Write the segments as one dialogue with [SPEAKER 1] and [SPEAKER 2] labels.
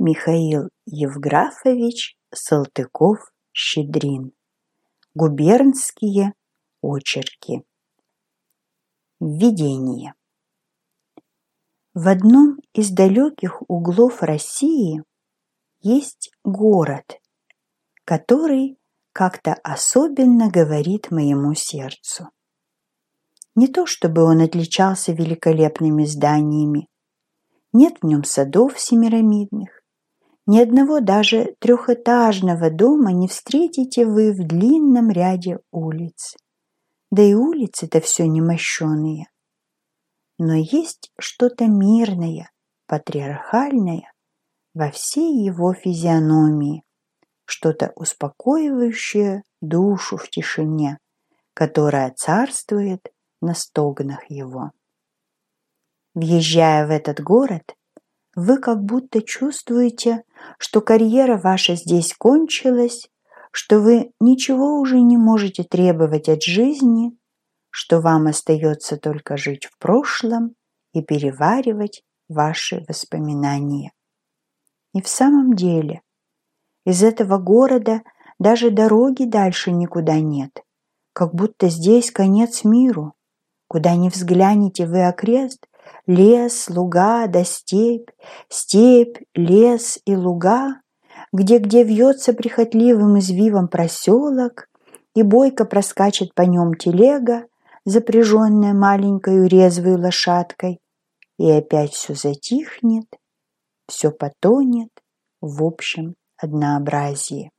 [SPEAKER 1] Михаил Евграфович Салтыков-Щедрин. Губернские очерки. Введение. В одном из далеких углов России есть город, который как-то особенно говорит моему сердцу. Не то чтобы он отличался великолепными зданиями, нет в нем садов семирамидных, ни одного даже трехэтажного дома не встретите вы в длинном ряде улиц. Да и улицы-то все немощеные. Но есть что-то мирное, патриархальное во всей его физиономии, что-то успокаивающее душу в тишине, которая царствует на стогнах его. Въезжая в этот город, вы как будто чувствуете, что карьера ваша здесь кончилась, что вы ничего уже не можете требовать от жизни, что вам остается только жить в прошлом и переваривать ваши воспоминания. И в самом деле, из этого города даже дороги дальше никуда нет, как будто здесь конец миру. Куда ни взглянете вы окрест, лес, луга да степь, степь, лес и луга, где-где вьется прихотливым извивом проселок, и бойко проскачет по нем телега, запряженная маленькой резвой лошадкой, и опять все затихнет, все потонет в общем однообразии.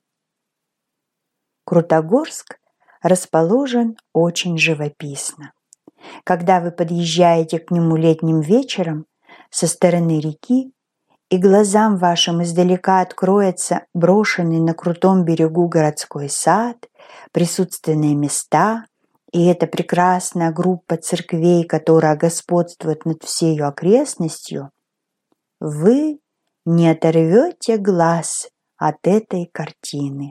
[SPEAKER 1] Крутогорск расположен очень живописно. Когда вы подъезжаете к нему летним вечером со стороны реки, и глазам вашим издалека откроется брошенный на крутом берегу городской сад, присутственные места и эта прекрасная группа церквей, которая господствует над всею окрестностью, вы не оторвете глаз от этой картины.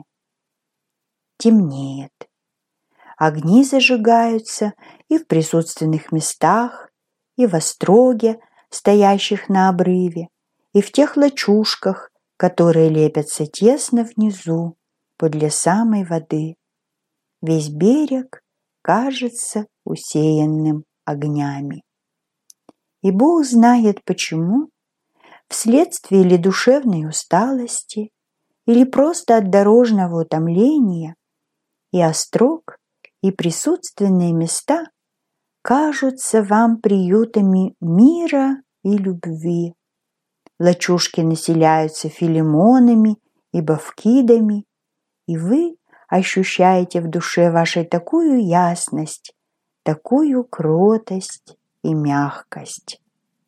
[SPEAKER 1] Темнеет. Огни зажигаются и в присутственных местах, и в остроге, стоящих на обрыве, и в тех лачушках, которые лепятся тесно внизу, подле самой воды. Весь берег кажется усеянным огнями. И Бог знает почему, вследствие ли душевной усталости, или просто от дорожного утомления, и острог, и присутственные места кажутся вам приютами мира и любви. Лачушки населяются филимонами и бавкидами, и вы ощущаете в душе вашей такую ясность, такую кротость и мягкость.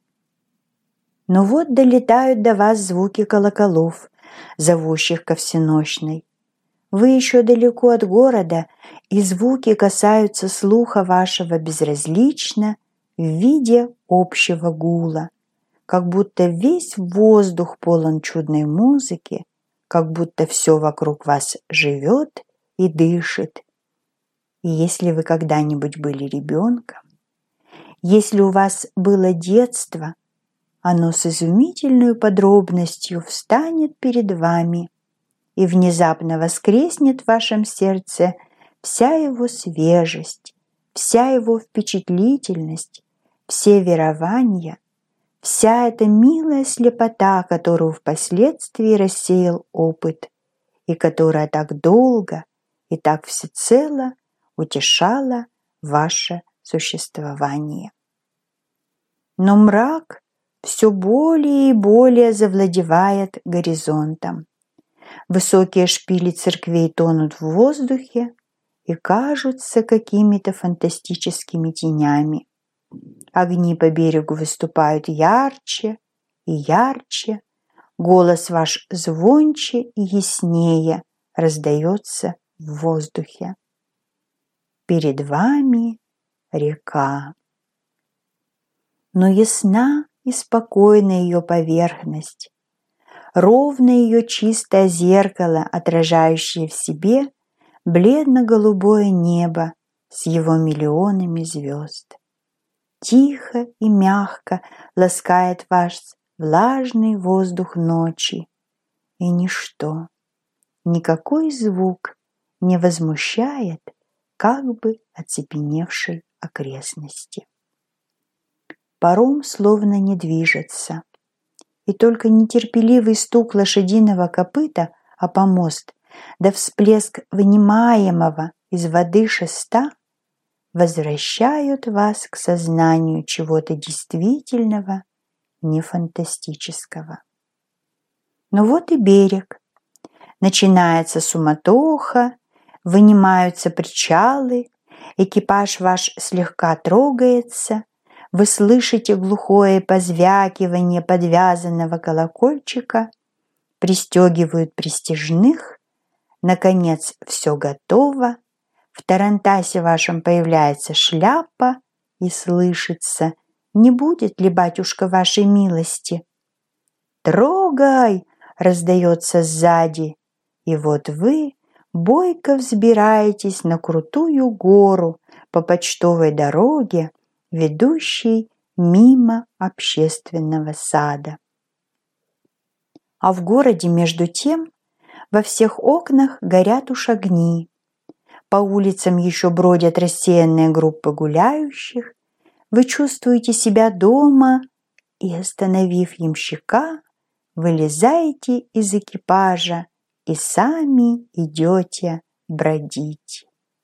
[SPEAKER 1] Но вот долетают до вас звуки колоколов, зовущих ко всенощной. Вы еще далеко от города, и звуки касаются слуха вашего безразлично в виде общего гула, как будто весь воздух полон чудной музыки, как будто все вокруг вас живет и дышит. И если вы когда-нибудь были ребенком, если у вас было детство, оно с изумительной подробностью встанет перед вами, и внезапно воскреснет в вашем сердце вся его свежесть, вся его впечатлительность, все верования, вся эта милая слепота, которую впоследствии рассеял опыт, и которая так долго и так всецело утешала ваше существование. Но мрак все более и более завладевает горизонтом. Высокие шпили церквей тонут в воздухе и кажутся какими-то фантастическими тенями. Огни по берегу выступают ярче и ярче, голос ваш звонче и яснее раздается в воздухе. Перед вами река. Но ясна и спокойна ее поверхность, ровно ее чистое зеркало, отражающее в себе бледно-голубое небо с его миллионами звезд. Тихо и мягко ласкает ваш влажный воздух ночи, и ничто, никакой звук не возмущает как бы оцепеневшей окрестности. Паром словно не движется, и только нетерпеливый стук лошадиного копыта о помост да всплеск вынимаемого из воды шеста возвращают вас к сознанию чего-то действительного, не фантастического. Но вот и берег. Начинается суматоха, вынимаются причалы, экипаж ваш слегка трогается, вы слышите глухое позвякивание подвязанного колокольчика, пристегивают пристяжных, наконец все готово, в тарантасе вашем появляется шляпа и слышится: «Не будет ли, батюшка, вашей милости?» «Трогай!» — раздается сзади, и вот вы бойко взбираетесь на крутую гору по почтовой дороге, ведущей мимо общественного сада. А в городе, между тем, во всех окнах горят уж огни. По улицам еще бродят рассеянные группы гуляющих. Вы чувствуете себя дома и, остановив ямщика, вылезаете из экипажа и сами идете бродить.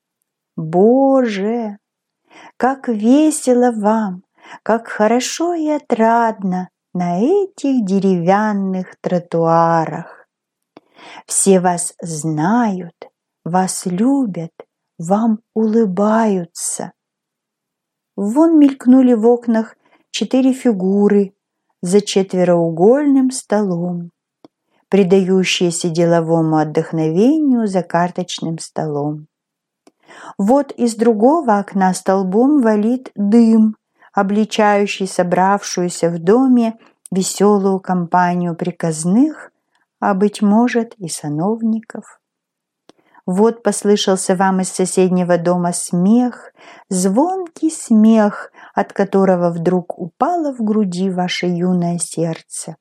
[SPEAKER 1] Боже, как весело вам, как хорошо и отрадно на этих деревянных тротуарах. Все вас знают, вас любят, вам улыбаются. Вон мелькнули в окнах 4 фигуры за четвероугольным столом, предающиеся деловому отдохновению за карточным столом. Вот из другого окна столбом валит дым, обличающий собравшуюся в доме веселую компанию приказных, а, быть может, и сановников. Вот послышался вам из соседнего дома смех, звонкий смех, от которого вдруг упало в груди ваше юное сердце.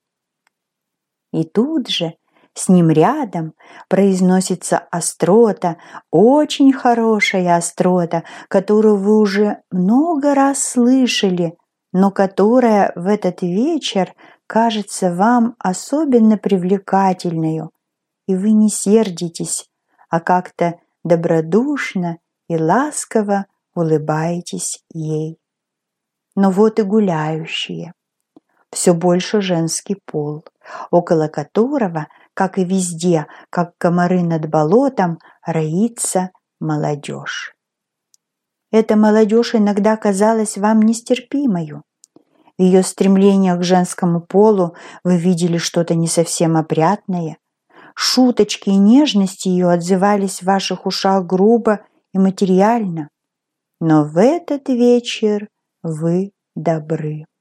[SPEAKER 1] И тут же с ним рядом произносится острота, очень хорошая острота, которую вы уже много раз слышали, но которая в этот вечер кажется вам особенно привлекательной, и вы не сердитесь, а как-то добродушно и ласково улыбаетесь ей. Но вот и гуляющие. Все больше женский пол, около которого, как и везде, как комары над болотом, роится молодежь. Эта молодежь иногда казалась вам нестерпимою. В ее стремлениях к женскому полу вы видели что-то не совсем опрятное. Шуточки и нежности ее отзывались в ваших ушах грубо и материально. Но в этот вечер вы добры.